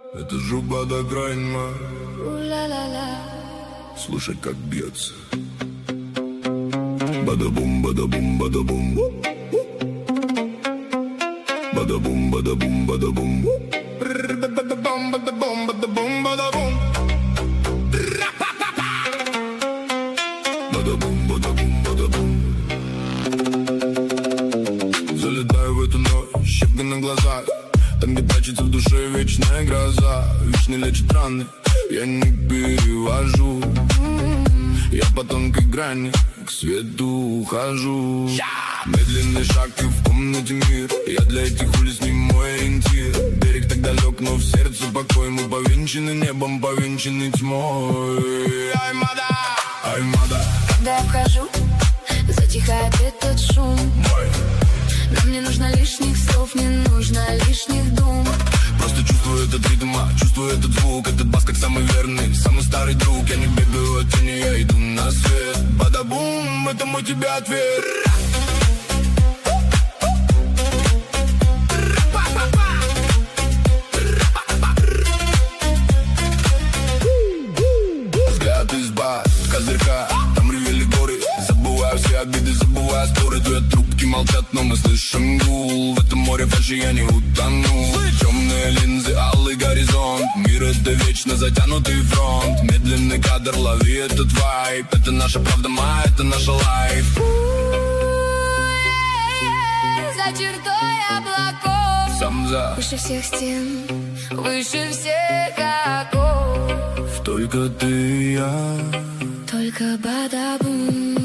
Это жуба до крайма. У-ла-ла-ла. Слушай, как бьется. Бада-бум, бада-бум, бада-бум. Бада-бум, бада-бум, бада-бум. Бада-бум, бада-бум, бада-бум, бада-бум. Бада-бум, бада-бум, бада-бум. Залетаю в эту ночь, щепка на глазах. Там, где прячется в душе вечная гроза. Вечно лечит раны, я не перевожу. Я по тонкой грани к свету ухожу. Медленный шаг и в комнате мир. Я для этих улиц не мой ориентир. Берег так далек, но в сердце покой. Мы повенчаны небом, повенчаны тьмой. Аймада, аймада. Когда я вхожу, затихает этот шум. Нам не нужно лишних слов, не нужно лишних дум. Просто чувствую этот ритм, чувствую этот звук. Этот бас как самый верный, самый старый друг. Я не бегаю от тени, я иду на свет. Бада-бум, это мой тебе ответ. Взгляд из бас, козырька, там ревели горы. Забываю все обиды, забываю споры. Дуют трубки, молчат, но мы слышим гул. В этом море фальши я не утону. Темные линзы, алый горизонт. Мир это вечно затянутый фронт. Медленный кадр, лови этот вайб. Это наша правда, это наша лайф. За чертой облаков, Самза, выше всех стен, выше всех оков. только ты и я. Только бада-бум.